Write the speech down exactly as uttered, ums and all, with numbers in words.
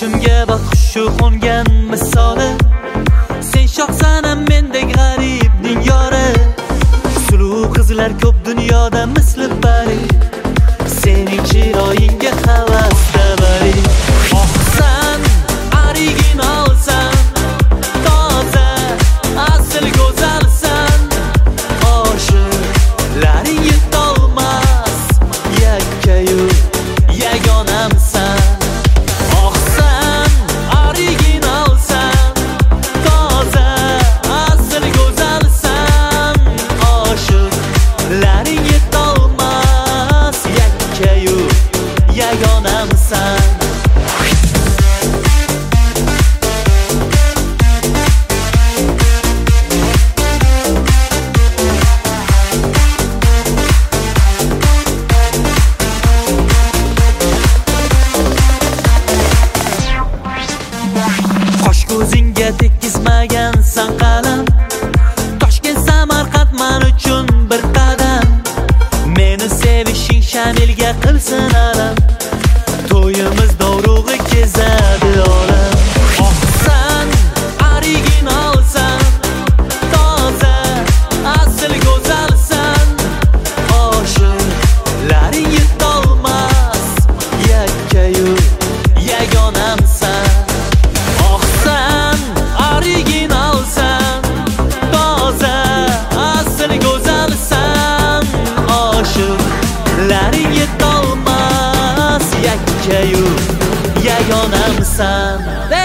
Boshimga baxshi qo'ngan misoli, sen shohsanam mendek g'aribning yori. Suluv qizlar ko'p dunyoda misli bari, sening chiroyingga havasda bari. Oqsan, originalsan, toza, asl go'zalsan. Oshiqlaring yetolmas, yakkayu yagonamsan. Oqsan, originalsan, toza, asl go'zalsan. Oshiqlaring yetolmas, yakkayu yagonamsan. Qosh ko'zingga tekizmagansan qalam, Toshkent Samarqand men uchun bir qadam. Meni sevishing Shamilga qilsin alam, to'yimiz dovrug'i kezadi olam. Oqsan, originalsan, toza, asl go'zalsan. Oshiqlaring yetolmas, yakkayu yagonamsan. Oqsan, originalsan, toza, asl go'zalsan. Oshiqlaring yetolmas, yakkayu yagonamsan.